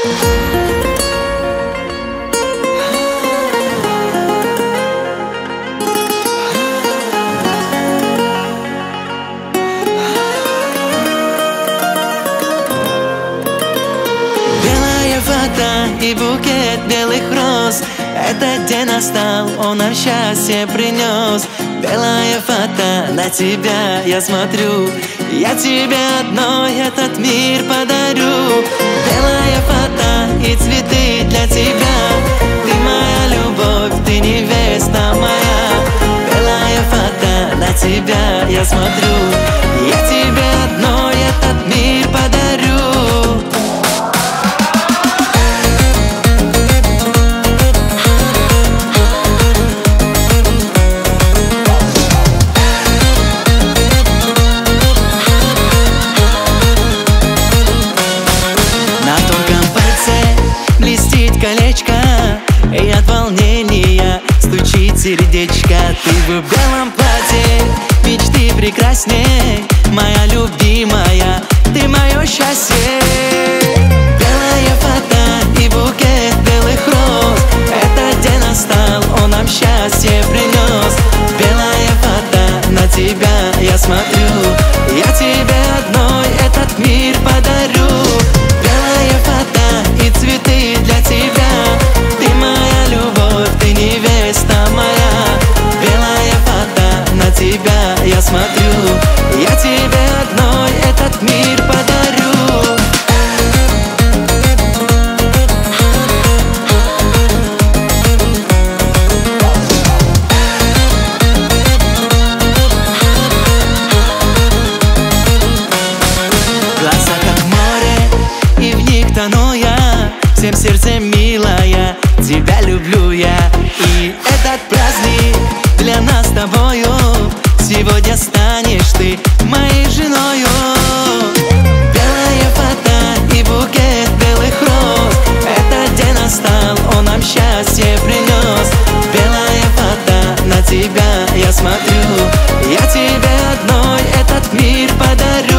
И букет белых роз. Этот день настал, он нам счастье принес. Белая фата, на тебя я смотрю, я тебе одной этот мир подарю. Белая фата и цветы для тебя, ты моя любовь, ты невеста моя. Белая фата, на тебя я смотрю, я тебе одной этот мир подарю. Колечко, и от волнения стучит сердечко. Ты в белом платье, мечты прекрасней, моя любимая, ты мое счастье. Белая фата и букет белых роз. Этот день настал, он нам счастье принес. Белая фата, на тебя я смотрю, я тебе одной этот мир подарю. Белая фата и цветы для тебя, ты моя любовь, ты невеста моя. Белая фата, на тебя я смотрю, я тебе одной этот мир подарю. Глаза как море, и в них тону я, всем сердцем милая, тебя люблю я. И этот праздник для нас с тобою, сегодня станешь ты моей женою. Белая фата и букет белых роз. Этот день настал, он нам счастье принес. Белая фата, на тебя я смотрю, я тебе одной этот мир подарю.